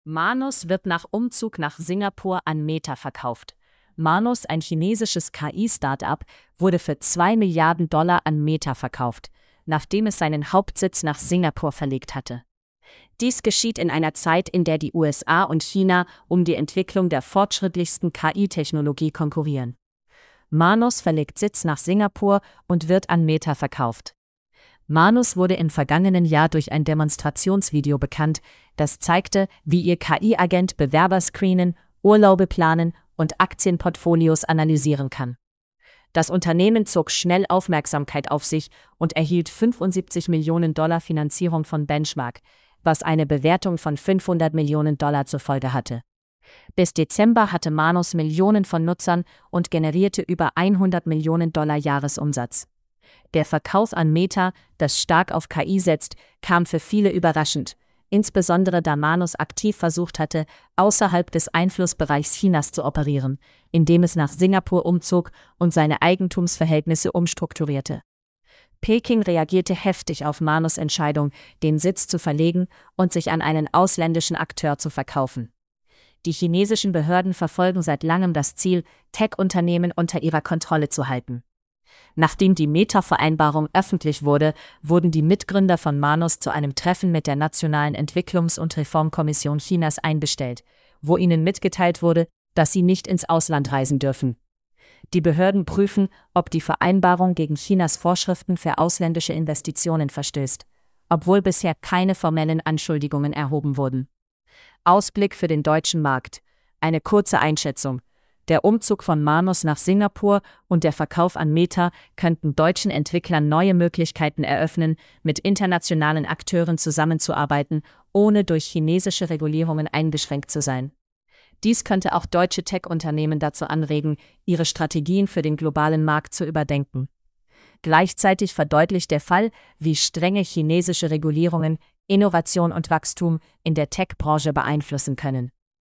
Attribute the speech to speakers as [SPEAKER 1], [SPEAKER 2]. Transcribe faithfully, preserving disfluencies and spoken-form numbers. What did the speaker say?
[SPEAKER 1] Manus wird nach Umzug nach Singapur an Meta verkauft. Manus, ein chinesisches K I-Startup, wurde für zwei Milliarden Dollar an Meta verkauft, nachdem es seinen Hauptsitz nach Singapur verlegt hatte. Dies geschieht in einer Zeit, in der die U S A und China um die Entwicklung der fortschrittlichsten K I-Technologie konkurrieren. Manus verlegt Sitz nach Singapur und wird an Meta verkauft. Manus wurde im vergangenen Jahr durch ein Demonstrationsvideo bekannt, das zeigte, wie ihr K I-Agent Bewerber screenen, Urlaube planen und Aktienportfolios analysieren kann. Das Unternehmen zog schnell Aufmerksamkeit auf sich und erhielt fünfundsiebzig Millionen Dollar Finanzierung von Benchmark, was eine Bewertung von fünfhundert Millionen Dollar zur Folge hatte. Bis Dezember hatte Manus Millionen von Nutzern und generierte über hundert Millionen Dollar Jahresumsatz. Der Verkauf an Meta, das stark auf K I setzt, kam für viele überraschend, insbesondere da Manus aktiv versucht hatte, außerhalb des Einflussbereichs Chinas zu operieren, indem es nach Singapur umzog und seine Eigentumsverhältnisse umstrukturierte. Peking reagierte heftig auf Manus' Entscheidung, den Sitz zu verlegen und sich an einen ausländischen Akteur zu verkaufen. Die chinesischen Behörden verfolgen seit langem das Ziel, Tech-Unternehmen unter ihrer Kontrolle zu halten. Nachdem die Meta-Vereinbarung öffentlich wurde, wurden die Mitgründer von Manus zu einem Treffen mit der Nationalen Entwicklungs- und Reformkommission Chinas einbestellt, wo ihnen mitgeteilt wurde, dass sie nicht ins Ausland reisen dürfen. Die Behörden prüfen, ob die Vereinbarung gegen Chinas Vorschriften für ausländische Investitionen verstößt, obwohl bisher keine formellen Anschuldigungen erhoben wurden. Ausblick für den deutschen Markt. Eine kurze Einschätzung. Der Umzug von Manus nach Singapur und der Verkauf an Meta könnten deutschen Entwicklern neue Möglichkeiten eröffnen, mit internationalen Akteuren zusammenzuarbeiten, ohne durch chinesische Regulierungen eingeschränkt zu sein. Dies könnte auch deutsche Tech-Unternehmen dazu anregen, ihre Strategien für den globalen Markt zu überdenken. Gleichzeitig verdeutlicht der Fall, wie strenge chinesische Regulierungen Innovation und Wachstum in der Tech-Branche beeinflussen können.